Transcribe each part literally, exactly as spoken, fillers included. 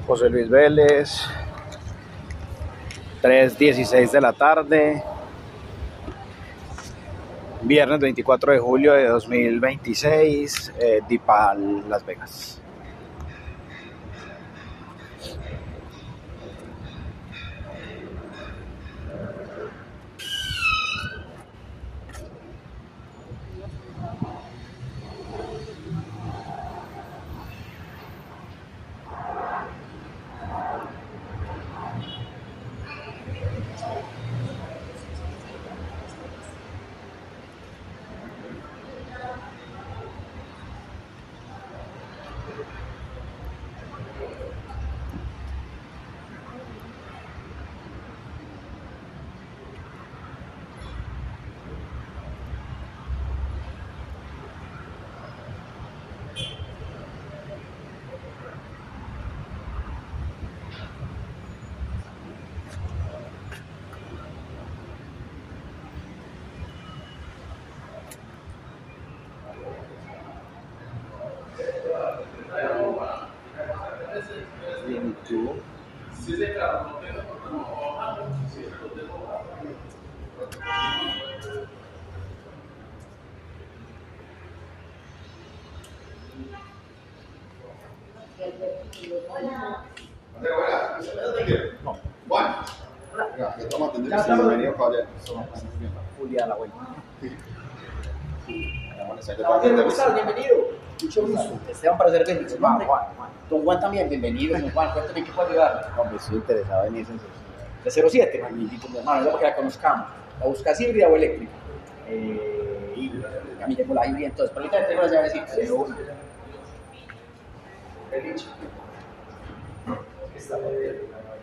José Luis Vélez, tres dieciséis de la tarde, viernes veinticuatro de julio de dos mil veintiséis, eh, Dipal, Las Vegas. No. Bueno. Ya estamos atendiendo. Bienvenido, caballero. Julia la vuelta. Bienvenido. Mucho gusto. Esteban para servirle. Juan, Juan, Juan. Don Juan también, bienvenido. Don Juan, cuéntame qué puedo ayudarle. Hombre, estoy interesado en eso. De cero siete, magnífico, mi hermano, ya para que la conozcamos. ¿La buscas híbrida o eléctrica? Eh, híbrida. A mí tengo la híbrida, entonces, pero ahorita tengo las llavecitas. cero uno. Feliz. Está muy bien.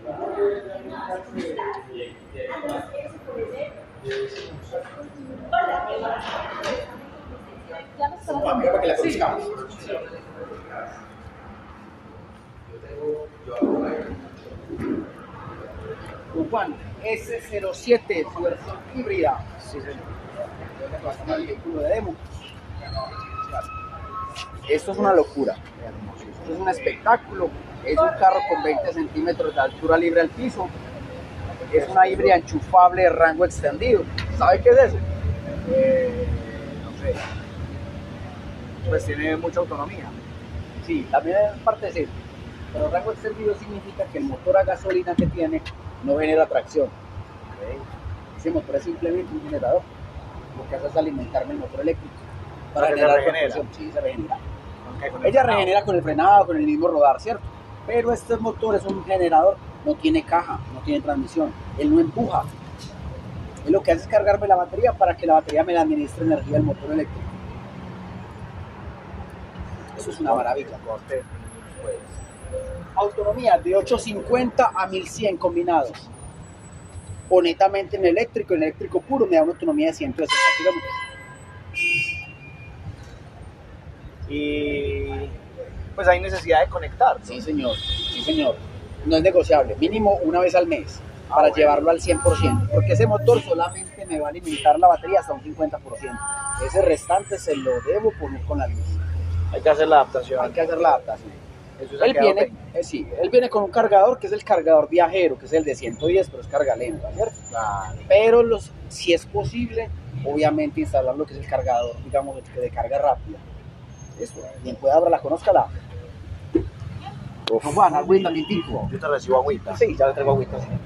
Juan, mira para que la conozcamos. Don Juan, S cero siete, su versión híbrida. Sí, señor. El vehículo de demo. Esto es una locura. Esto es un espectáculo. Es un carro con veinte centímetros de altura libre al piso. Es una híbrida enchufable de rango extendido. ¿Sabe qué es eso? Eh, no sé. Pues tiene mucha autonomía. Sí, también es parte de eso. Pero rango extendido significa que el motor a gasolina que tiene no genera tracción. Okay. Ese motor es simplemente un generador. Lo que hace es alimentarme el motor eléctrico. Para Pero generar se regenera. propulsión. Sí, se regenera. Okay, con el Ella frenado. regenera con el frenado, con el mismo rodar, ¿cierto? Pero este motor es un generador, no tiene caja, no tiene transmisión, él no empuja. Él lo que hace es cargarme la batería para que la batería me la administre energía del motor eléctrico. Eso es una maravilla. Corte, pues. Autonomía de ochocientos cincuenta a mil cien combinados. O netamente en eléctrico, en eléctrico puro me da una autonomía de ciento sesenta kilómetros. Y pues hay necesidad de conectar, ¿no? Sí, señor, sí, señor. No es negociable, mínimo una vez al mes, Ah, para bueno. llevarlo al cien por ciento, porque ese motor solamente me va a alimentar la batería hasta un cincuenta por ciento. Ese restante se lo debo poner con la luz. Hay que hacer la adaptación. Hay que hacer la adaptación. Eso se ha Él quedado viene, pendiente. eh, sí, él viene con un cargador que es el cargador viajero, que es el de ciento diez, pero es carga lenta, ¿cierto? Claro. Pero los, si es posible, obviamente instalar lo que es el cargador, digamos, de, de carga rápida. Eso, bien puede abrirla, conózcala. Uf. Don Juan, agüita, mintico. Yo te recibo agüita. Sí, ya le traigo agüita. Sí.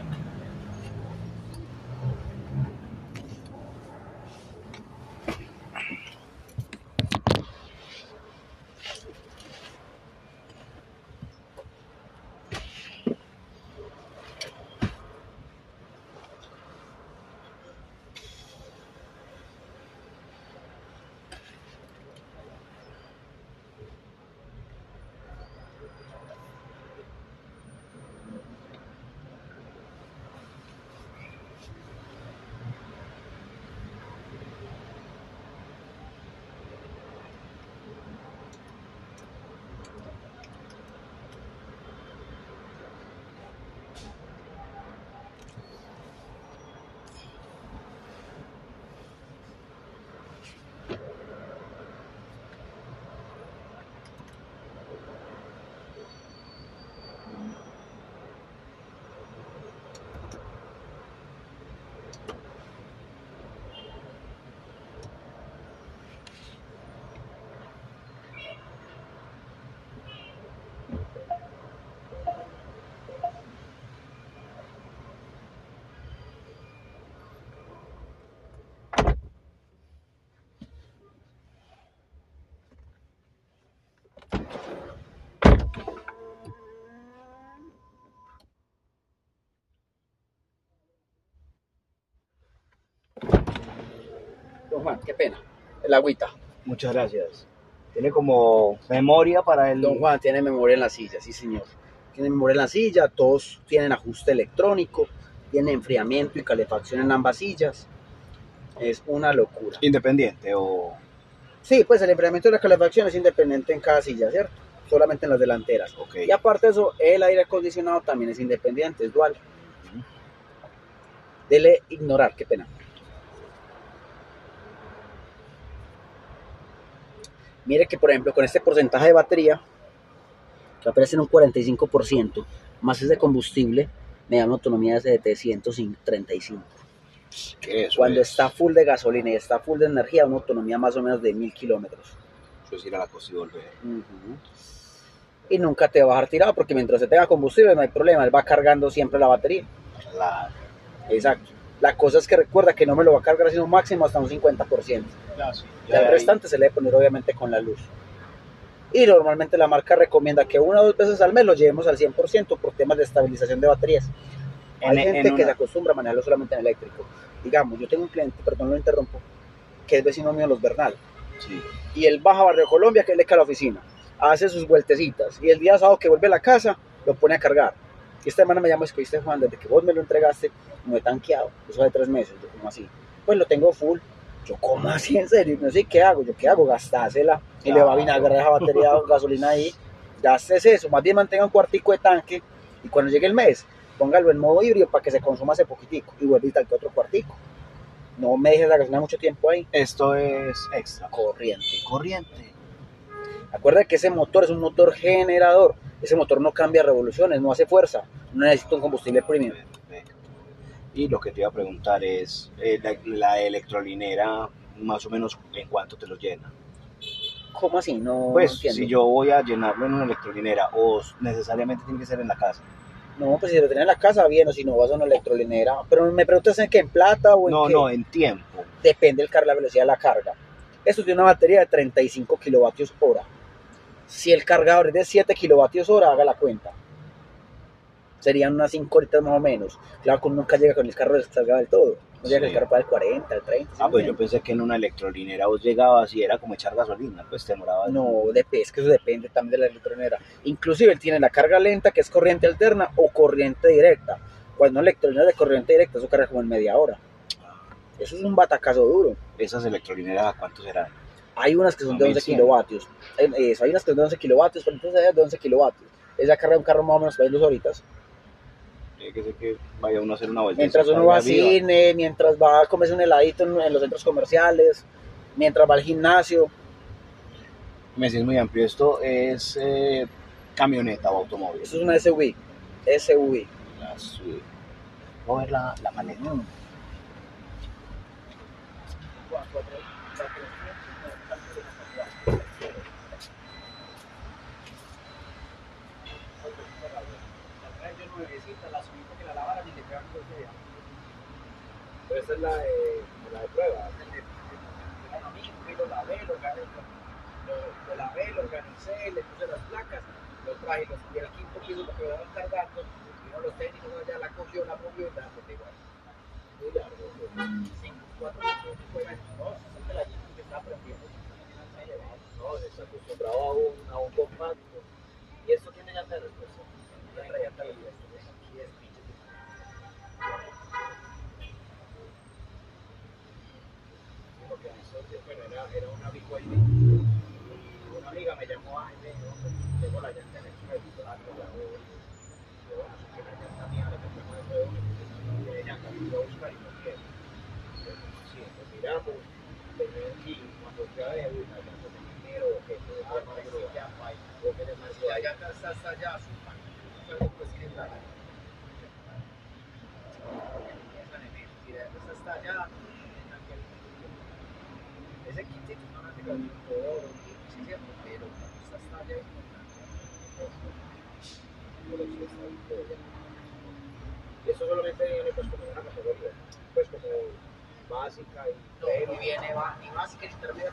Qué pena. El agüita. Muchas gracias. Tiene como memoria para el... Don Juan tiene memoria en la silla, sí señor. Tiene memoria en la silla, todos tienen ajuste electrónico, tiene enfriamiento y calefacción en ambas sillas. Es una locura. Independiente o... Sí, pues el enfriamiento y la calefacción es independiente en cada silla, ¿cierto? Solamente en las delanteras. Okay. Y aparte de eso, el aire acondicionado también es independiente, es dual. Uh-huh. Dele ignorar, qué pena. Mire que, por ejemplo, con este porcentaje de batería, que aparece en un cuarenta y cinco por ciento, más ese combustible, me da una autonomía de ciento treinta y cinco. ¿Qué eso Cuando es? está full de gasolina y está full de energía, una autonomía más o menos de mil kilómetros. Eso es ir a la costa y volver. Uh-huh. Y nunca te va a dejar tirado, porque mientras se tenga combustible no hay problema, él va cargando siempre la batería. Claro. Exacto. La cosa es que recuerda que no me lo va a cargar sino máximo hasta un cincuenta por ciento. Claro, sí. Y el restante se le debe poner obviamente con la luz. Y normalmente la marca recomienda que una o dos veces al mes lo llevemos al cien por ciento por temas de estabilización de baterías. Hay en, gente en que una... se acostumbra a manejarlo solamente en eléctrico. Digamos, yo tengo un cliente, perdón lo interrumpo, que es vecino mío de Los Bernal. Sí. Y él baja a Barrio Colombia, que él le cae a la oficina, hace sus vueltecitas. Y el día sábado que vuelve a la casa, lo pone a cargar. Y esta semana me llama, es que viste Juan, desde que vos me lo entregaste, no he tanqueado. Eso de tres meses, yo como así. Pues lo tengo full. Yo, ¿cómo así en serio? No sé qué hago. Yo, ¿qué hago? Gastásela. Y claro. Le va a vinagre esa batería de gasolina ahí. Gastes eso. Más bien mantenga un cuartico de tanque. Y cuando llegue el mes, póngalo en modo híbrido para que se consuma ese poquitico. Y vuelve y tanque otro cuartico. No me dejes la gasolina mucho tiempo ahí. Esto es extra. Corriente. Corriente. Acuerda que ese motor es un motor generador. Ese motor no cambia revoluciones, no hace fuerza. No necesita un combustible premium. Y lo que te iba a preguntar es, eh, la, la electrolinera, más o menos, ¿en cuánto te lo llena? ¿Cómo así? No, pues, no entiendo. Si yo voy a llenarlo en una electrolinera, o necesariamente tiene que ser en la casa. No, pues si lo tienes en la casa, bien, o si no vas a una electrolinera. Pero me preguntas en qué, ¿en plata o en no, qué? No, no, en tiempo. Depende del car- la velocidad de la carga. Esto tiene una batería de treinta y cinco kilovatios hora. Si el cargador es de siete kilovatios hora, haga la cuenta. Serían unas cinco horitas más o menos. Claro que uno nunca llega con el carro descargado del todo. No llega sí. El carro para el cuarenta, el treinta. Ah, pues yo pensé que en una electrolinera vos llegabas y era como echar gasolina, pues te demoraba. No, depende, es que eso depende también de la electrolinera. Inclusive él tiene la carga lenta, que es corriente alterna, o corriente directa. Cuando una electrolinera de corriente directa, eso carga como en media hora. Eso es un batacazo duro. ¿Esas electrolineras cuánto serán? Hay unas que son de once kilovatios. Eso, hay unas que son de once kilovatios, pero entonces hay de once kilovatios. Esa carga de un carro más o menos para dos horitas. Tiene que ser que vaya uno a hacer una vuelta. Mientras uno va al cine, mientras va a comerse un heladito en, en los centros comerciales, mientras va al gimnasio. Me decís muy amplio. Esto es eh, camioneta o automóvil. Esto es una S U V. S U V. La S U V. Voy a ver la, la maleta. Mm. Pero esta es la de, la de prueba. Lo lavé, lo organicé, lo lavé, lo organicé, le puse las placas, lo traje, los subí al quinto piso porque me daban tardando, vino los técnicos allá, la cogió, la movió y la metí igual. Muy largo, cinco, cuatro minutos fuera, no, ese es la que está aprendiendo. No, se acostumbraba a un, a un compacto. Y esto tiene llanta de respuesta. Ya trae llanta de respuesta. Aquí es pinche. Bueno, era, era una B Y D. Una amiga me llamó a me dijo, tengo la llanta eléctrica y la la voy. Yo, bueno, si quiero la llanta mía, le tengo de nuevo, que ella voy a buscar y no quiero. Sí, pues miramos, tengo aquí, cuando ya veo una llanta de dinero, o que no es más ya, o que es más ya, ya está hasta allá, su pan, pues tiene la esa está allá. Ese kitito no me quedó todo, sí, cierto, pero esta está allá. Y eso solamente viene pues como una categoría, pues como básica y... No, y viene va, ni básica ni intermedia.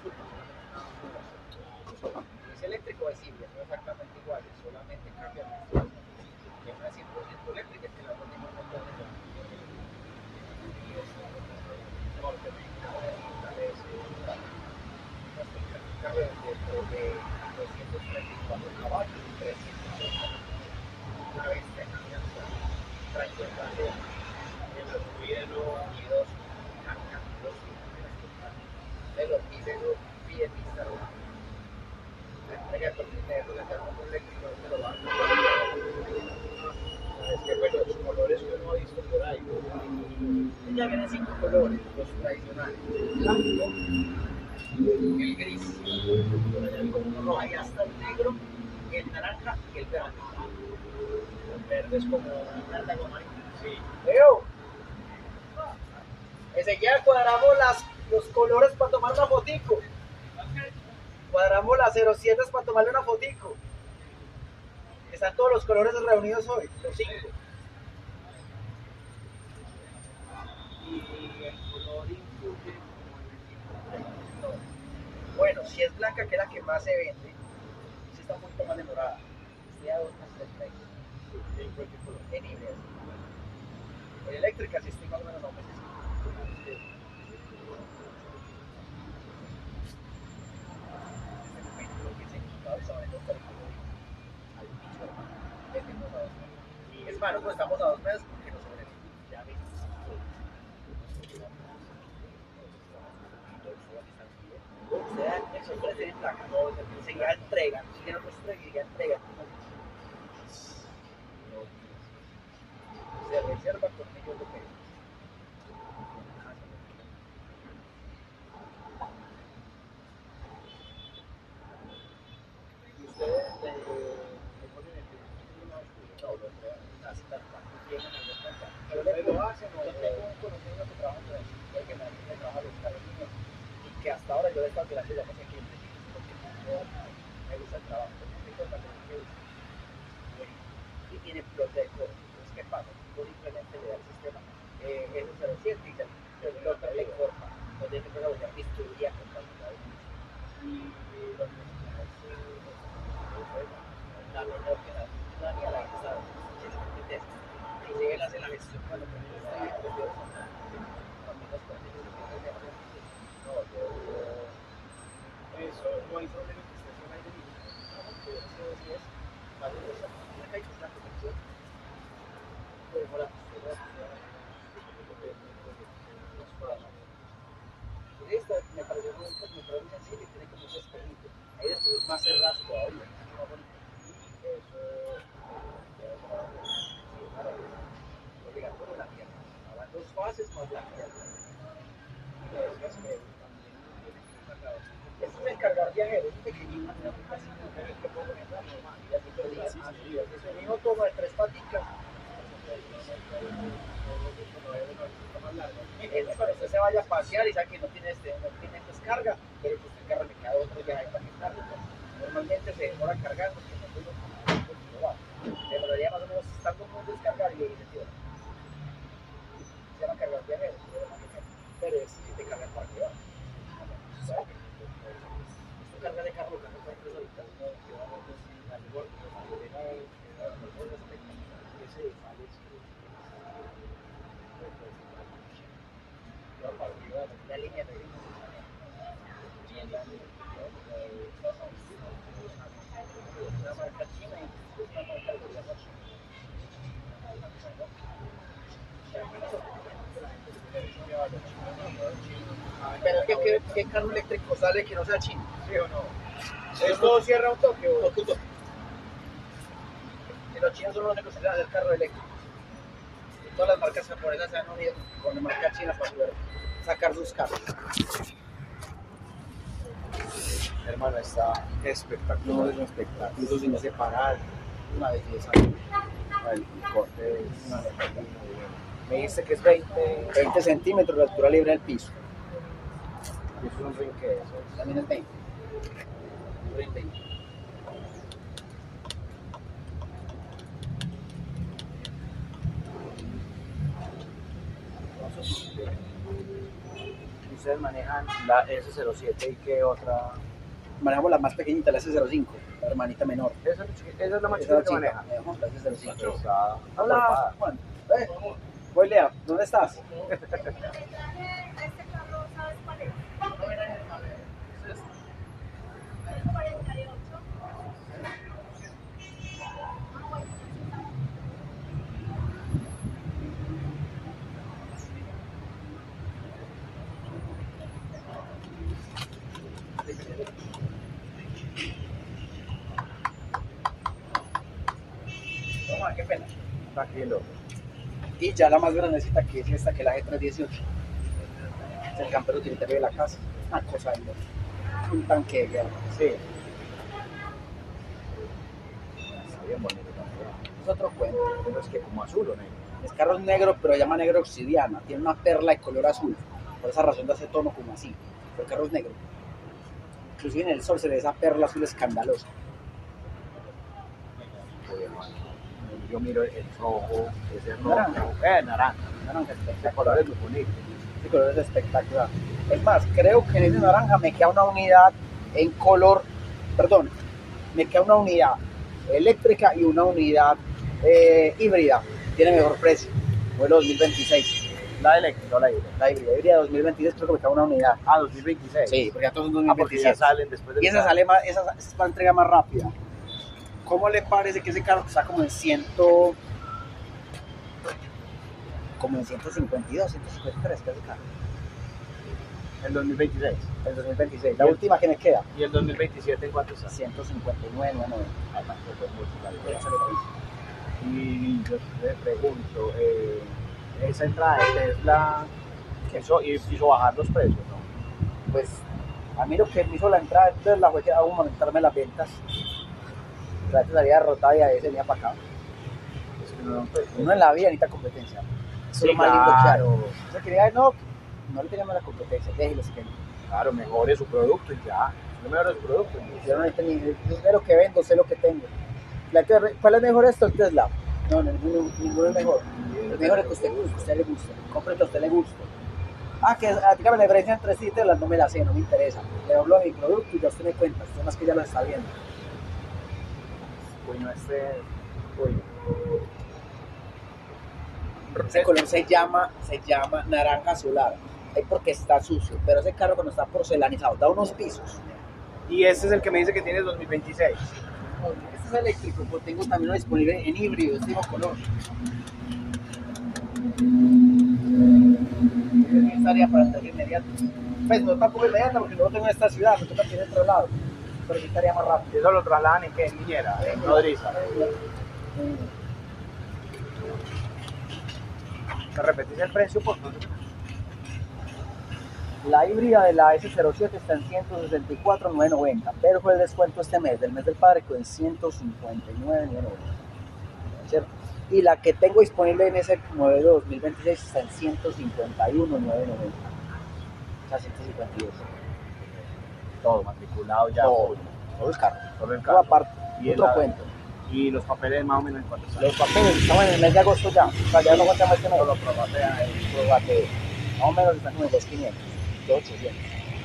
Es eléctrico, es simple, no exactamente igual, solamente cambia la que una cien por ciento eléctrica es que la otra tiene un montón de norte, ya vienen cinco colores, los tradicionales. El blanco, el gris, el rojo, ahí hasta el negro, el naranja y el verde. El verde es como verde aguamarino. Sí. Leo, enseguida cuadramos las, los colores para tomar una fotico. Cuadramos las cero siete para tomarle una fotico. Están todos los colores reunidos hoy, los cinco. Y el color influye. Bueno, si es blanca, que es la que más se vende, si está un poquito más demorada. Este a dos meses de treinta. En cualquier color. En híbridas. En eléctrica, si estoy más o menos a un mes. Es malo, pues estamos a dos meses porque no se ve. Ya ves. Eso puede ser en placa, no, enseguida entregan, si no pues enseguida entregan. Se reserva con ellos lo que es. Y ustedes le ponen el título, no, lo entregan así tal cual, llegan a los cuentas. Pero lo hacen, yo tengo un conocido que trabaja en eso, que me trabaja los carros y que hasta ahora yo le he estado mirando la cosa que porque me gusta el trabajo, me cuenta que y tiene plot de coro. Entonces, ¿qué pasa? Tú simplemente le da el sistema eh, S cero siete y ya el plot de corta, donde se puede volver distribuir con calidad. Y los profesionales, la menor que la ciudadanía, la gente sabe que se compete esto. Y si él hace la gestión cuando pone los trabajos, también los procesos de gestión. No, yo. Eso no hay problema que esté en aire libre. Porque eso sí es más de dos años. La calle es la protección. Podemos la postura de los cuadros. Y esta me pareció muy sencilla y tiene como ese espejito. Ahí después es más cerrado todavía. Eso es obligatorio en la tierra. Habrá dos fases más la tierra. Y le decías que también tiene que ser cargado. Este es el cargador viajero, es un pequeñito, así que puedo poner normal. Y así lo dice. Es un hijo toma de tres paticas. Es para usted se vaya a pasear y sabe que no tiene, este, no tiene descarga, pero que usted carga, le queda otro viaje para que cargue. Normalmente se demora cargando, porque no tengo que va. Se demoraría más o menos estando muy descargar y ahí se tira. Se llama cargador viajero, pero es si te carga para que va. Esto carga de carro, carga por tres horitas. Al borde, ese vale. La línea de una marca china y una marca pero ¿qué, qué, qué carro eléctrico sale que no sea chino? ¿Sí o no? ¿Esto cierra un toque o un toque? Y los chinos son los únicos que saben hacer carro eléctrico. Todas las marcas japonesas se han unido con la marca china para poder sacar sus carros. Hermano, está espectacular. No, es un espectáculo. Eso sin separar, una belleza. El corte es una locura. Me dice que es veinte, veinte centímetros de altura libre del piso. y es un ring que eso es. También es veinte. Ring veinte. Ustedes manejan la S cero siete y qué otra. Manejamos la más pequeñita, la S cero cinco, la hermanita menor. Esa, esa es la más Esa chiquita que chica, maneja. manejamos la S cero cinco. Está Hola, acuerpada. Juan. Eh, voy, Lea, ¿dónde estás? Este carro, ¿sabes cuál es? cuarenta y ocho. No, qué pena. Tranquilo. Y ya la más grandecita, que es esta, que es la G trescientos dieciocho. Es el campero utilitario de la casa. Una cosa de loco. Un tanque de guerra. Sí. Está bien bonito también. Es otro cuento. Pero es que como azul o negro. El carro es negro, pero se llama negro obsidiana. Tiene una perla de color azul. Por esa razón da ese tono como así. Pero el carro es negro. Inclusive en el sol se ve esa perla azul escandalosa. Yo miro el rojo, ese rojo. Naranja. Eh, naranja. Naranja Ese espectacular. color es muy bonito. Ese color es espectacular. Es más, creo que en ese naranja me queda una unidad en color, perdón, me queda una unidad eléctrica y una unidad eh, híbrida. Tiene mejor precio. Modelo dos mil veintiséis. La eléctrica o la híbrida. La híbrida, híbrida dos mil veintiséis creo que me queda una unidad. Ah, dos mil veintiséis. Sí, porque ya todos son Ah, porque ya dos mil veintisiete. salen después del Y esa sale más, esa es la entrega más rápida. ¿Cómo le parece que ese carro está como en ciento, como en ciento cincuenta y dos, ciento cincuenta y tres, que es el carro? El dos mil veintiséis. El dos mil veintiséis, la Bien. última que me queda, ¿Y el dos mil veintisiete en cuánto está? ciento cincuenta y nueve, noventa. Ah, tampoco es mucho la Pero diferencia. eso le parece. Y yo te pregunto, eh, esa entrada de Tesla hizo, hizo bajar los precios, ¿no? Pues a mí lo que me hizo la entrada de Tesla fue que aún aumentarme las ventas. La gente salía derrotada y a veces venía para acá. Es que no, pues, Uno en la vida necesita competencia. Eso sí, es lo más lindo que hay. claro, Yo quería, no, no le teníamos la competencia, déjelos que claro, mejore su producto y ya. No mejore su producto. y- yo no necesito ni yo sé lo que vendo, sé lo que tengo. La que- ¿Cuál es mejor esto? El Tesla. No, ninguno, ninguno es mejor. El mejor es que usted, que a usted le guste. Compre que a usted le guste. Ah, que ah, dígame la diferencia entre sí y Tesla, no me la sé, no me interesa. Le hablo de mi producto y ya usted me cuenta, usted más que ya lo está viendo. Coño, este. Coño. Ese color se llama, se llama naranja solar. Es porque está sucio, pero ese carro cuando está porcelanizado da unos pisos. Y este es el que me dice que tiene dos mil veintiséis. Este es eléctrico, pues tengo también uno disponible en híbrido, este mismo color. Yo estaría para entrega inmediata. Pues no tampoco inmediata porque no lo tengo en esta ciudad, me toca aquí en otro lado. Pero sí estaría más rápido. ¿Y eso lo trasladan en qué? ¿En niñera? ¿En nodriza? ¿Me repetís el precio, por favor? La híbrida de la S cero siete está en ciento sesenta y cuatro mil novecientos noventa, pero fue el descuento este mes, del mes del padre, quedó en ciento cincuenta y nueve mil novecientos noventa. ¿Cierto? Y la que tengo disponible en ese modelo dos mil veintiséis está en ciento cincuenta y uno mil novecientos noventa. O sea, ciento cincuenta y dos. Todo matriculado ya. Todo, todo es caro. Todo en Todo carro. aparte, Y otro la- cuento. Y los papeles más o menos en cuánto están. Los papeles, estamos en el mes de agosto ya, o sea, ya no cuenta más que Solo no. probate ahí. Probate. Más o menos están como en dos mil quinientos, dos mil ochocientos.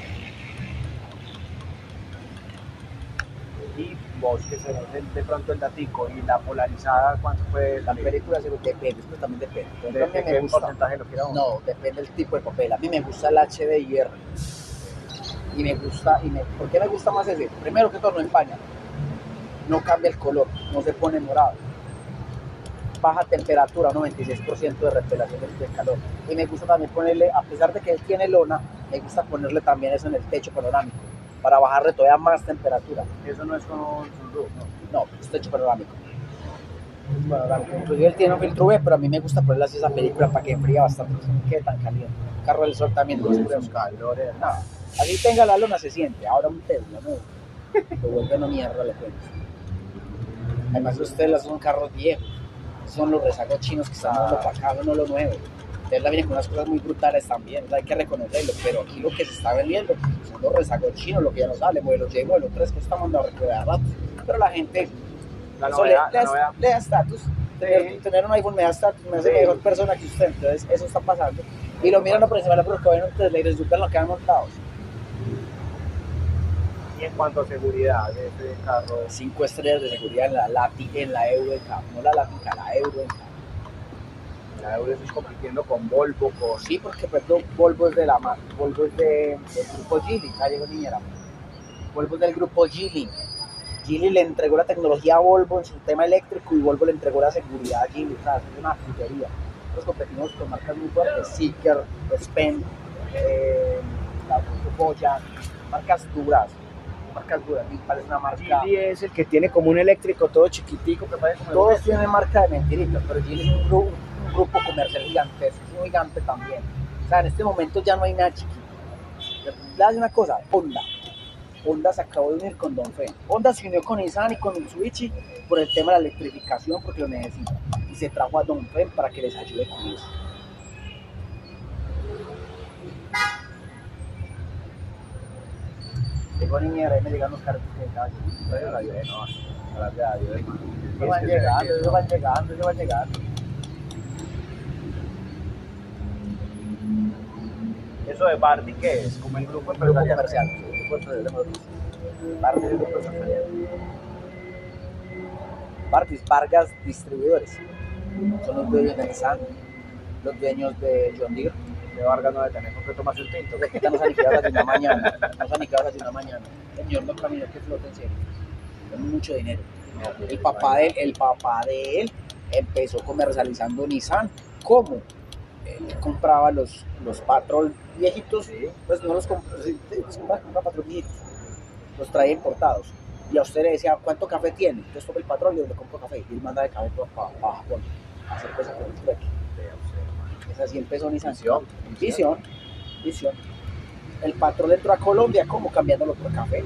Y vos que se de, de pronto el datico y la polarizada, ¿cuánto puede La salir? película se depende, esto también depende. Por ¿De, ejemplo, a mí de me qué gusta. porcentaje lo quiera uno? No, depende del tipo de papel. A mí me gusta el H D I R. Y me gusta, y me, ¿por qué me gusta más ese? Primero que todo no empaña. No cambia el color, no se pone morado. Baja temperatura, un noventa y seis por ciento de revelación del, del calor. Y me gusta también ponerle, a pesar de que él tiene lona, me gusta ponerle también eso en el techo panorámico, para bajarle todavía más temperatura. Eso no es con sunroof, ¿no? No, es techo panorámico. Panorámico. Inclusive él tiene un filtro U V, pero a mí me gusta ponerle así esa película para que enfríe bastante, que no quede tan caliente. El carro del sol también lo Esos calores, no, así tenga la lona se siente. Ahora un Tesla, ¿no? Lo vuelve una mierda, le cuento. Además los Teslas son carros viejos. Son los rezagos chinos que están dando para acá, no lo nuevo. Tesla viene con unas cosas muy brutales también, hay que reconocerlo. Pero aquí lo que se está vendiendo son los rezagos chinos, lo que ya no sale, modelo Y, modelo tres, que estamos dando a rato. Pero la gente, La eso novedad, le, la le- novedad. le da estatus. Tener, tener un iPhone me da estatus, me hace Sí. mejor persona que usted. Entonces eso está pasando. Y lo miran por encima de la porque ven un Tesla y les ducan lo que han montado. Y en cuanto a seguridad de este carro, Cinco estrellas de seguridad en la Lati, en la Euro N C A P, no la Latica, la Euro N C A P. la Euro está compitiendo con Volvo, con... Sí, porque por ejemplo Volvo es de la marca, Volvo es de, del grupo Geely, ya llegó niñera. Volvo es del grupo Geely. Geely le entregó la tecnología a Volvo en su tema eléctrico y Volvo le entregó la seguridad a Geely, o sea, es una puntería. Nosotros competimos con marcas muy fuertes, Seeker, Spen, eh, la Boya, marcas duras, marcas duras, y parece una marca... Geely es el que tiene como un eléctrico todo chiquitico que parece como... Todos tienen marca de mentiritas, pero Geely es un, grupo, un grupo comercial gigantesco, es un gigante también. O sea, en este momento ya no hay nada chiquito. Le voy a decir una cosa, Honda. Honda se acabó de unir con Dongfeng. Honda se unió con Nissan y con Mitsubishi por el tema de la electrificación porque lo necesita. Y se trajo a Dongfeng para que les ayude con eso. Tengo niñera, ahí me llegan los carros de calle. Pero la ayudé, no. Gracias a Dios, hermano. Ellos van llegando, ellos van llegando, ellos van llegando. ¿Eso de Bardi qué es? ¿Como el grupo Grupo comercial. Grupo empresarial. Bardi es grupo empresarial. Bartis, Vargas Distribuidores. Son los dueños de Nissan, los dueños de John Deere. De Vargas no debe tener con qué tomarse un tinto. De que están los aniquilados de una mañana. Los aniquilados de una mañana. El señor no caminó que flota en serio. Tiene mucho dinero. El papá de él, el papá de él empezó comercializando Nissan. ¿Cómo? Él compraba los, los Patrol viejitos, Sí. pues no los compraba, sí, los compraba, compraba Patrol viejitos, los traía importados. Y a usted le decía, ¿cuánto café tiene? Entonces toma el Patrol y yo le compro café. Y él manda el café para Japón a hacer cosas con el trueque. Es así empezó Nissan. Visión. Visión. Visión. El Patrol entró a Colombia, ¿cómo? Cambiándolo por café.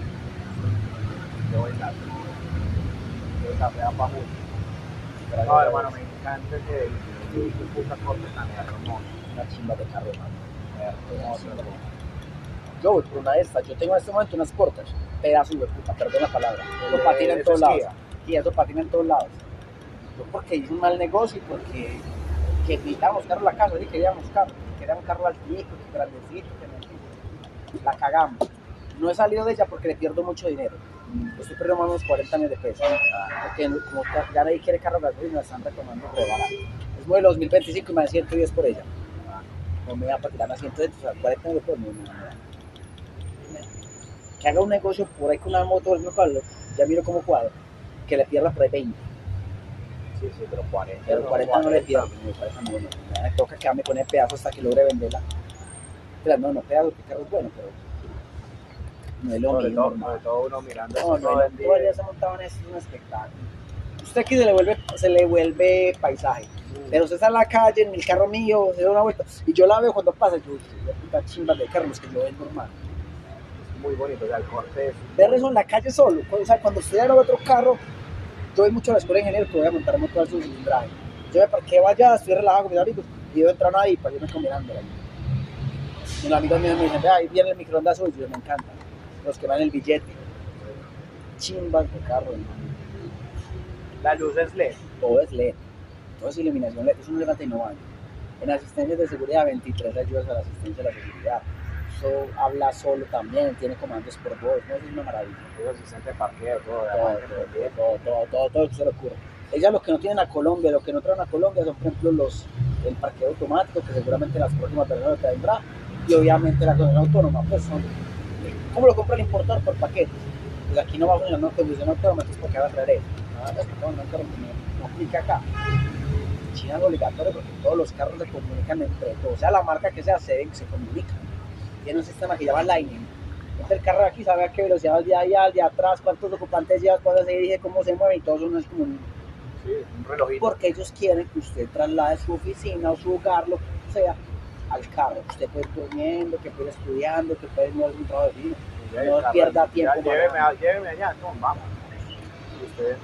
Yo voy a El café a Pajú. No, hermano, me encanta que el puta corte tan hermoso. Una chimba de carro, hermano. Yo voy por una de estas, yo tengo en este momento unas Sportage, pedazos de puta, perdón la palabra. Eso Eh, patina en eso todos es lados. Kia. Y eso patina en todos lados. Yo porque hice un mal negocio y porque que necesitábamos carro en la casa, y queríamos carro, queríamos un carro altico, que grandecito, que no, la cagamos. No he salido de ella porque le pierdo mucho dinero. Estoy perdiendo más o menos cuarenta años de peso. Porque como ya nadie quiere carro gasolina, están retomando re barato. Es modelo dos mil veinticinco y me dan ciento diez por ella. No me da para tirarme a ciento diez, o sea, cuarenta años de peso, no, no, no. Que haga un negocio por ahí con una moto, por ejemplo, ya miro cómo cuadra, que le pierda por ahí veinte. Sí, sí, pero cuarenta. Pero cuarenta no le pierdo, no, cuarenta no, no. Me toca quedarme con el pedazo hasta que logre venderla. Pero no, no pedazo, que carro es bueno, pero no es lo Sobre mismo. todo, hermano. sobre todo uno mirando No, eso no, todo no, el día. todo el día se montaban es un espectáculo. Usted aquí se le vuelve, se le vuelve paisaje. Pero usted está en la calle, en el carro mío, se da una vuelta, y yo la veo cuando pasa, yo, la puta chimba de carros que yo veo normal. Es muy bonito, o sea, el corte es... Ver eso en la calle solo, o sea, cuando estoy en otro carro, yo voy mucho a la escuela de ingeniero que voy a montar moto al cilindraje. Yo me parqueo allá, estoy relajado con mis amigos, y yo entro ahí para irme combinando. Y los amigos míos me dicen, ahí viene el microondas suyo, me encanta. Los que van el billete. Chimbas de carro, hermano. La luz es L E D. Todo es L E D, todo es iluminación L E D, es un elefante innovante. En asistencia de seguridad, veintitrés ayudas a la asistencia de la seguridad. Eso habla solo también, tiene comandos por voz, no, es una maravilla. Es asistente de parqueo, todo. Todo, además, todo, todo, todo, todo, todo lo que se le ocurre. Ellas lo que no tienen a Colombia, lo que no traen a Colombia son, por ejemplo, los, el parqueo automático, que seguramente las próximas versiones te vendrá, y obviamente la conducción autónoma, pues son, ¿cómo lo compra el importador? Por paquetes. Pues aquí no va a funcionar una conducción autónoma, entonces ¿por qué va a traer eso? Ah, es que no, no, no, no aplica acá. China es obligatorio porque todos los carros se comunican entre todos, o sea, la marca que sea, se, se comunican. Tiene un sistema que se llama Lightning. Entonces el carro de aquí sabe a qué velocidad va el de allá, el de atrás, cuántos ocupantes llevas, cuánto se dirige, cómo se mueve, y todo eso no es como un... Sí, un relojito. Porque ellos quieren que usted traslade su oficina o su hogar, lo que sea, al carro. Usted puede ir durmiendo, que puede ir estudiando, que puede ir a un trabajo de vino. Ya, No carro, pierda ya, tiempo. Lléveme, a- lléveme allá, no, vamos. Y usted,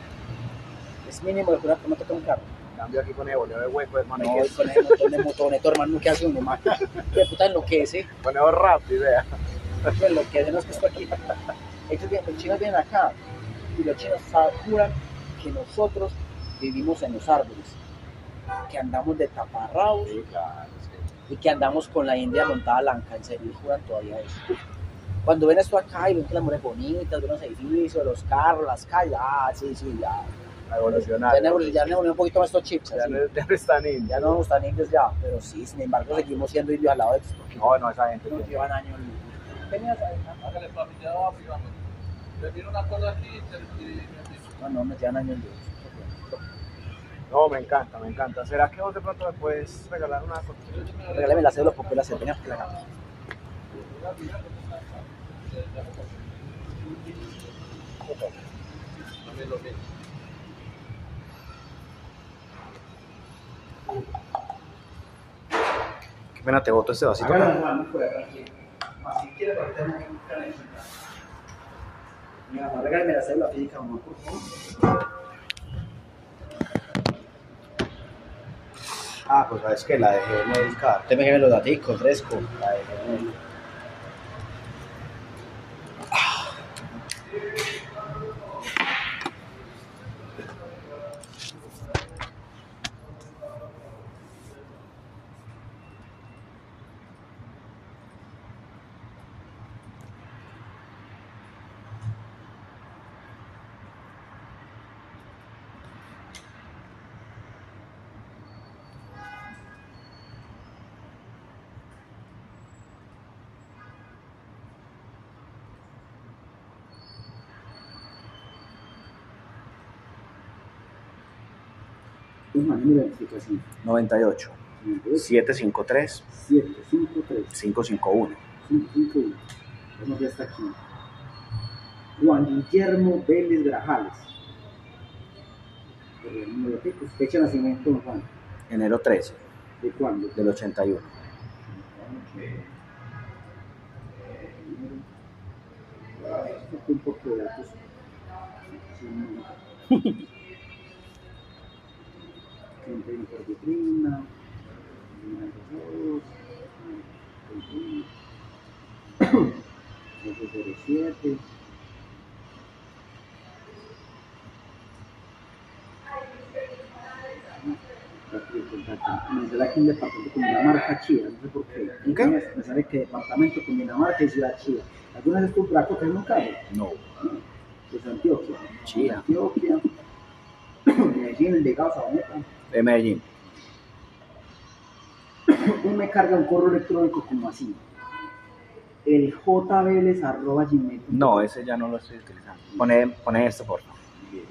Es mínimo de curar que no toca un carro. en cambio, aquí con el boleo de hueco, hermano, No, hay y que con ese montón de motoneto, hermano, ¿qué hace uno, man? De puta enloquece. poner rápido, vea. Pues lo que hacen es que esto aquí. Ellos vienen, los chinos vienen acá y los chinos juran que nosotros vivimos en los árboles, que andamos de taparrabos Sí, claro, sí. y que andamos con la India montada blanca, en serio, ellos juran todavía eso. Cuando ven esto acá y ven que las mujeres bonitas, ven los edificios, los carros, las calles, ah, sí, sí, ya. A evolucionar. Ya han evolu- ya han evolucionado un poquito más estos chips, Ya así. no, ya no están indios. Ya no somos tan indios ya, pero sí, sin embargo seguimos siendo indios al lado de estos porque No, no, esa gente. nos tiene- llevan años luz. Venías a- Hágale papi, ya va, fíjame. Le miro una cosa aquí y te- y- y- No, no, nos llevan años luz. No, me encanta, me encanta. ¿Será que vos de pronto me puedes regalar una cosa? Regálame la cédula porque la tenemos que la hagamos. También lo mismo. Ven, te boto este vasito Hágalo, acá. Juan, no puede, tranquilo. Más si quiere, para tener un canecita. Mira, regálame la célula física, mamá, por favor. Ah, pues sabes que la dejé en el carro. Usted me queme los daticos, fresco. La dejé en el- un número de identificación. noventa y ocho, setecientos cincuenta y tres, siete cinco tres quinientos cincuenta y uno. cinco cinco uno. Vamos ya está aquí. Juan Guillermo Vélez Grajales. El número de ticos. Fecha de nacimiento, don Juan. Enero trece ¿De cuándo? del ochenta y uno. Un poco de datos. treinta y uno por vitrina. cero siete. Me sale aquí un departamento con Dinamarca, Chía, no sé por qué. ¿Qué? Me sale que departamento con Dinamarca y Ciudad Chía. ¿Alguna vez tú plato que es un carro? No. Pues Antioquia. Chía. Antioquia. Medellín, Envigado, Sabaneta. De Medellín. Y me carga un correo electrónico como así. El jvélez arroba gmail. No, ese ya no lo estoy utilizando. Pone, pone este, por favor.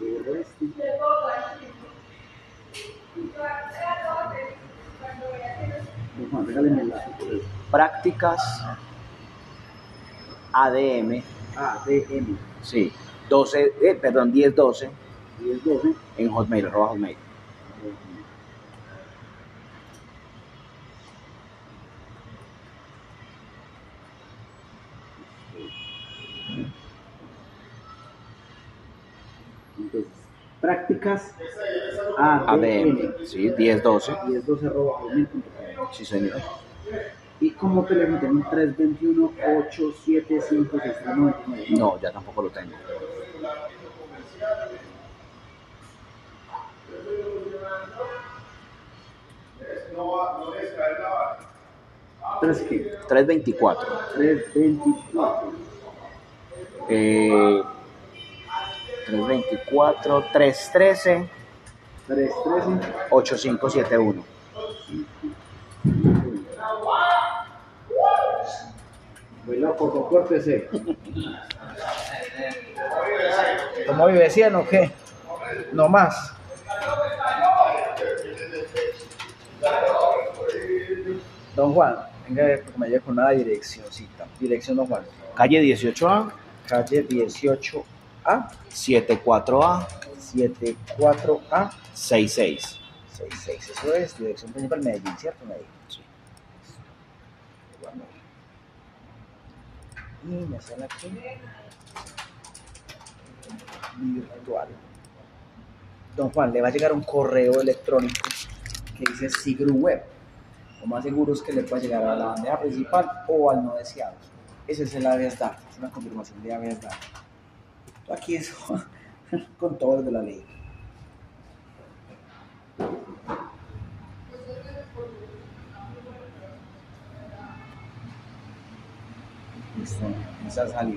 Juan, regáleme la. Prácticas A D M. A D M. Sí. doce, eh, perdón, diez doce diez doce. en Hotmail, arroba Hotmail. Entonces, prácticas A D A D M. M. Sí, diez doce. diez doce arroba gmail punto com. Sí, señor. Y como teléfono tengo un tres dos uno, ocho siete cinco, seis tres nueve nueve. No, ya tampoco lo tengo. ¿Tres qué? trescientos veinticuatro. tres veinticuatro. Eh, trescientos veinticuatro, trescientos trece, tres trece. ochenta y cinco setenta y uno. Muy loco, compórtese. ¿Cómo vive cien o qué? No más. Don Juan, venga que me lleve con una direccióncita. Dirección, don Juan. Calle dieciocho A, Calle dieciocho A, setenta y cuatro A, setenta y cuatro A, sesenta y seis. sesenta y seis. Eso es dirección principal Medellín, ¿cierto? Medellín. Sí. Bueno. Y me sale aquí. Virtual. Don Juan, le va a llegar un correo electrónico que dice Sigru Web. Lo más seguro es que le pueda llegar a la bandeja principal o al no deseado. Ese es el habeas data, es una confirmación de habeas data. Aquí es con todo lo de la ley. Listo, se ha salido.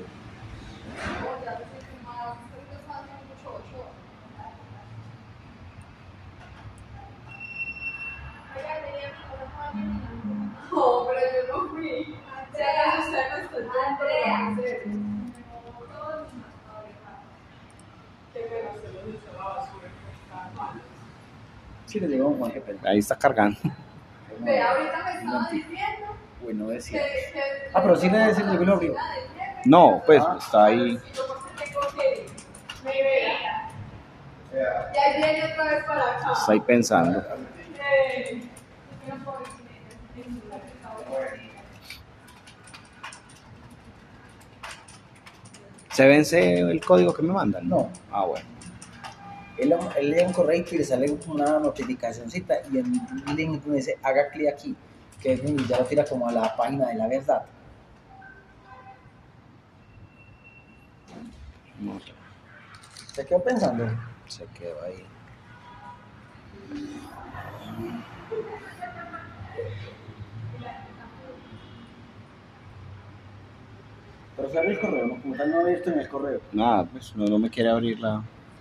No, pero yo no fui. Andrea, usted no estudió. Andrea. Qué pena, se lo hizo la basura. Sí, le llegó un Juan, qué pena. Ahí está cargando. Ve, ahorita me estaba diciendo Bueno, que, decía. que... Ah, pero sí le llegó el abrigo. No, pues está ahí. Me vea. Y ahí viene otra vez para acá. Está ahí pensando. Eh, ¿Se vence el código que me mandan? No. Ah, bueno. Él, él lee un correo y le sale una notificacióncita y en un link donde dice haga clic aquí, que es donde ya lo tira como a la página de la verdad. No sé. ¿Se quedó pensando? Se quedó ahí. Pero se abre el correo, ¿no? Como tal no abierto en el correo. Nada, pues no, no me quiere abrir la...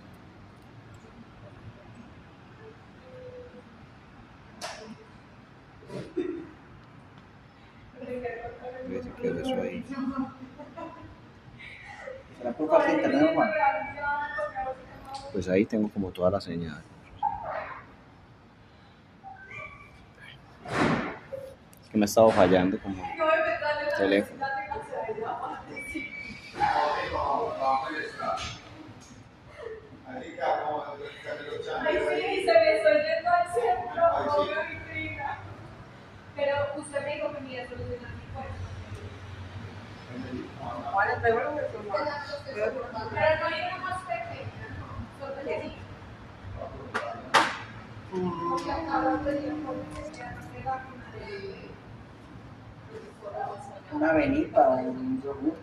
Ve, se quedó eso ahí. ¿Será por falta de internet, Juan? Pues ahí tengo como toda la señal. Es que me ha estado fallando como el teléfono. Ay, sí, se me estoy yendo al centro, obvio, mi prima. Pero usted me dijo que me iba a solucionar mi cuenta. Pero no hay una más pequeña, ¿no? Solo que sí. Porque acabo de decir que ya no queda Una avenita, un yogur.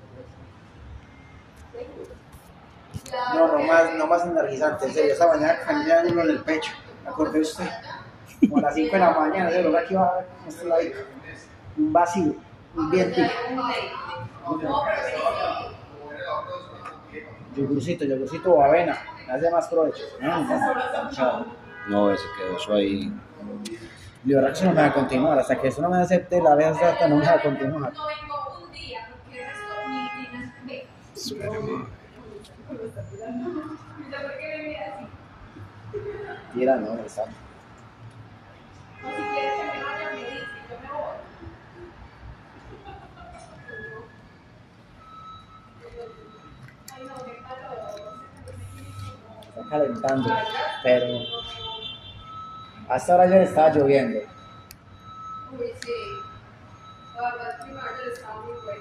No, no más, no más energizante, en serio, esta mañana cambié uno en el pecho, me acordé usted, como a las cinco de la mañana, de verdad que iba a ver este ladito, un vacío, un viento, yogurcito, yogurcito o avena, me hace más provecho. No, se quedó eso ahí. De verdad que eso no me va a continuar, hasta que eso no me acepte la vez data no me va a continuar. No vengo un día, porque esto ni tienes ve. Espérame. ¿Por qué me mira así? Tira, no, está. O si quieres que me vaya, me dice, yo me voy. Ay, no, qué calor. Está calentando, pero hasta ahora ya estaba lloviendo. Uy, sí. La verdad es que mi ayer estaba muy bueno.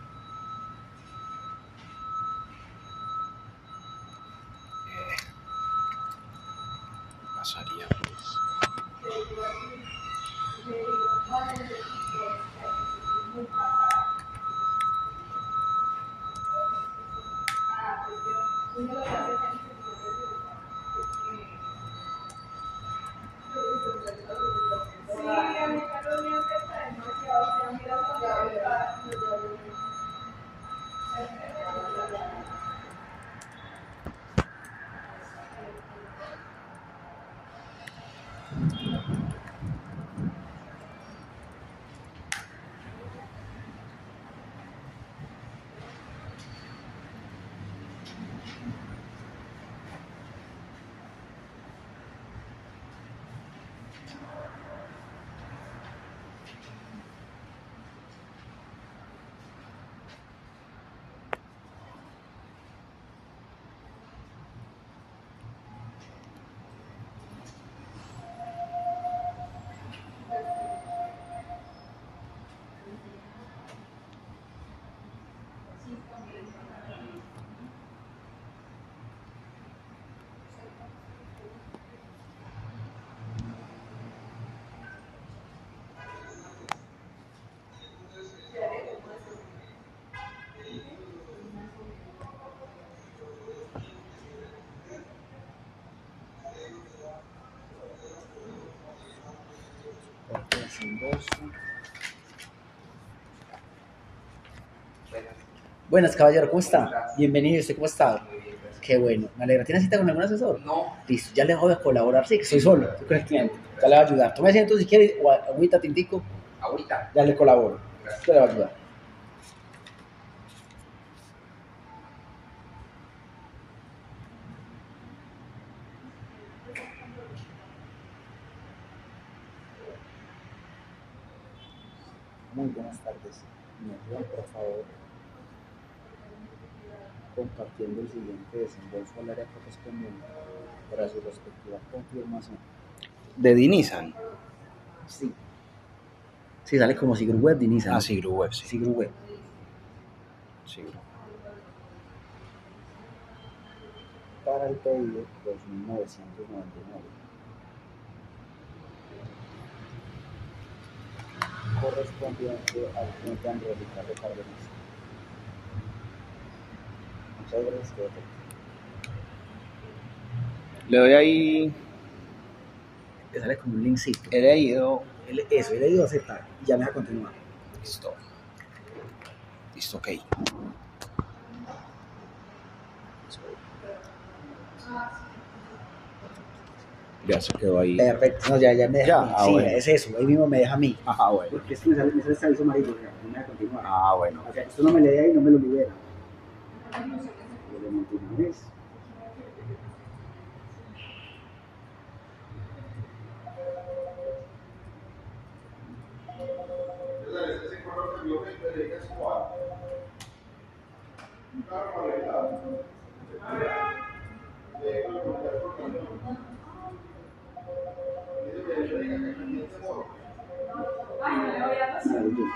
Pasaría pues. Buenas, caballero, ¿cómo está? Bienvenido, ¿usted cómo está? Qué bueno, me alegra. ¿Tiene cita con algún asesor? No. Listo, ya le voy a colaborar, sí, que estoy solo, estoy con el cliente. Ya le voy a ayudar. Tome asiento si quiere, o agüita, tintico. Ahorita. Ya le colaboro. Usted le va a ayudar. Muy buenas tardes. ¿Me ayudan, por favor, compartiendo el siguiente desembolso al área correspondiente para su respectiva confirmación? ¿De Nissan? Sí. Sí, sale como Sigru Web de Nissan. Ah, Sigru Web, sí. Sigru Web. Sigru. para el pedido dos mil novecientos noventa y nueve. Correspondiente al cliente Andrés Ricardo Cárdenas. Muchas gracias, quedó perfecto. Le doy ahí. Te sale con un linkcito. He leído. Él- Eso, he leído aceptar. Y ya me deja continuar. Listo. Listo, ok. Ya se quedó ahí. Perfecto. No, ya, ya me deja Ya, a mí. ah, Sí, bueno. es eso. Ahí mismo me deja a mí. Ajá, bueno. Porque esto me sale, me sale este aviso amarillo. Ya, no me deja continuar. Ah, bueno. O sea, esto no me le da y no me lo libera. Yo le monto una vez. Ese color que yo me le es cuál. Un carro arreglado. De con el camión. Dice que le diga que también se mueve. Ay, no le voy a pasar. Maravilloso.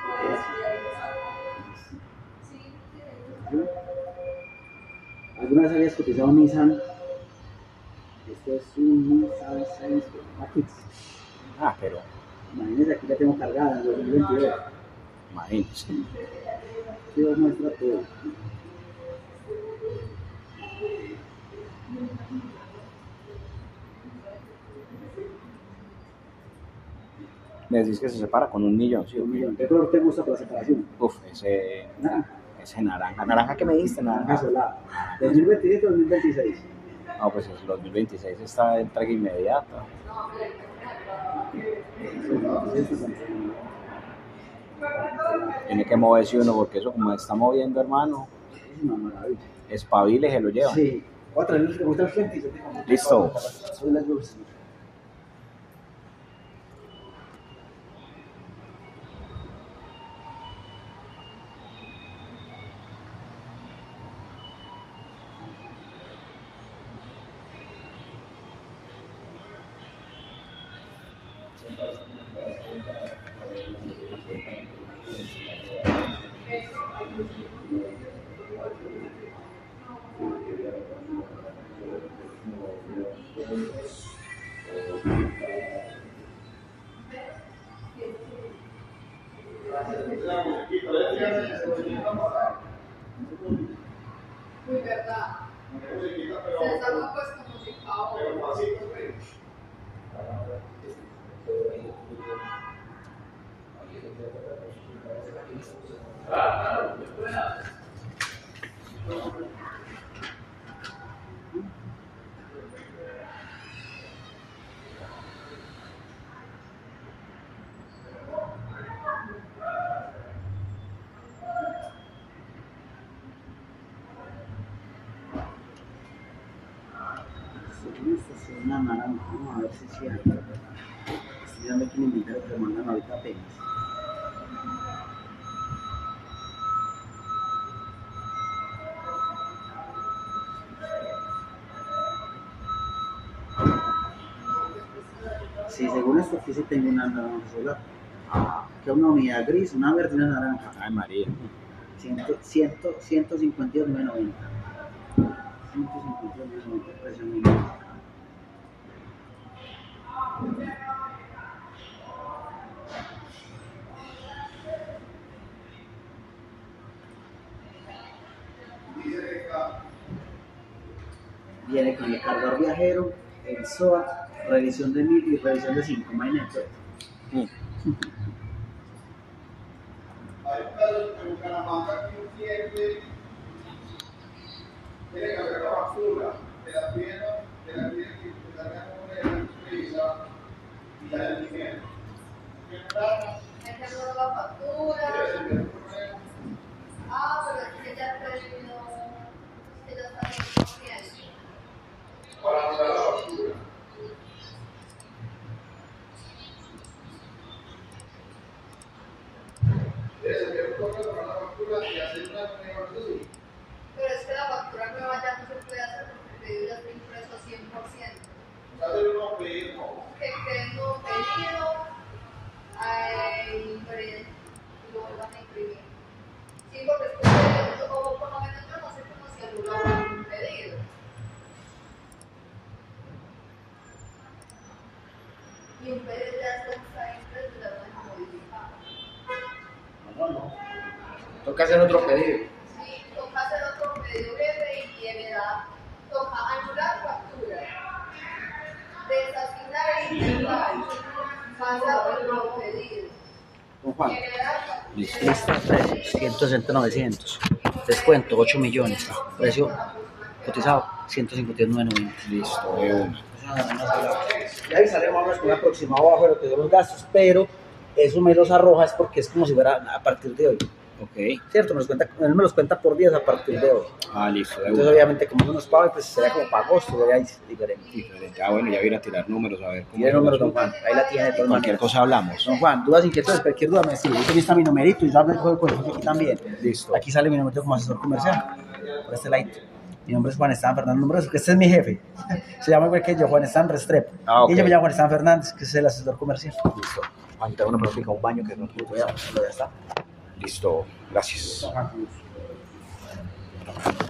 Sí, ¿Alguna vez habías cotizado un Nissan? Esto es un Nissan seis Matrix. Ah, pero. Imagínense, aquí la tengo cargada en dos mil veintidós. Imagínense. Aquí os muestra todo. Me decís que se separa con un millón, sí. Un millón. ¿Qué color te gusta para la separación? Uf, ese. Naranja. Ese naranja. ¿Naranja que me diste? Naranja Naranja. solada. ¿dos mil veintisiete o dos mil veintiséis? No, pues el dos mil veintiséis está de entrega inmediata. Tiene que moverse uno porque eso como está moviendo, hermano, Es una maravilla. espabile se lo lleva. Sí. Otra, ¿no te gusta el frente? Listo. Soy las dulces. muy verdad. Se saca pues como si ahora. Esta es una naranja. Vamos a ver si es cierto. Estoy dando aquí un inventario que me mandan ahorita apenas. Sí, según esto aquí sí tengo una naranja solar. Que es una unidad gris, una verde y una naranja. Ay, María. ciento cincuenta y dos mil novecientos noventa. ciento cincuenta y dos mil novecientos noventa, precio mínimo. Viene con el cargador viajero, el S O A, revisión de mil y revisión de cinco, imagínate. Mm. Hay un caso en Bucaramanga que un cliente tiene que hacer la basura, te la piden, te la piden que te la hagan una empresa y la del dinero. ¿Qué pasa? Hay que hacer la factura. Ah, pero es que ya terminó. Que ya está haciendo. Para mandar la basura. Debes enviar un correo para la factura y hacer una negociación. Pero es que la factura nueva ya no se puede hacer porque el pedido ya está impreso cien por ciento. Hacer un nuevo pedido. Que creen un nuevo pedido, eh, imprime, y lo vuelvan a imprimir. Sí, porque es que, o por lo menos yo no sé cómo se anula un pedido. Y un pedido ya está ahí, pero se la van a modificar. No, no. Toca hacer otro pedido. Sí, toca hacer otro pedido jefe y en edad toca anular factura. Desasignar el inventario. Pasa por nuevo pedido. Don Juan. Generar factura. Lista precios, ciento sesenta novecientos. Descuento ocho millones. Precio cotizado ciento cincuenta y nueve noventa. Listo, de una. Y ahí sale más o menos con un aproximado bajo de lo que son los gastos, pero eso me los arroja es porque es como si fuera a partir de hoy. Ok. Cierto, me los cuenta, él me los cuenta por días a partir de hoy. Ah, listo, de Entonces, una. obviamente, como uno nos paga, pues sería como para agosto, sería diferente. Diferente. Ah, bueno, ya voy a ir a tirar números a ver cómo. Y el número, don Juan, ahí la tiene de todas Cualquier maneras. cosa hablamos. Don Juan, dudas, inquietudes, cualquier duda me escribe. Aquí está mi numerito y yo hablo el juego con el aquí también. Listo. Aquí sale mi numerito como asesor comercial. Por este lado. Mi nombre es Juan Esteban Fernández, nombre es, este es mi jefe. Se llama igual que yo, Juan Esteban Restrepo. Ah, ok. Y yo me llamo Juan Esteban Fernández, que es el asesor comercial. Listo. Juan, te hago una pregunta, un baño que no puedo. Ya, ya está. Listo, gracias. Don Juan.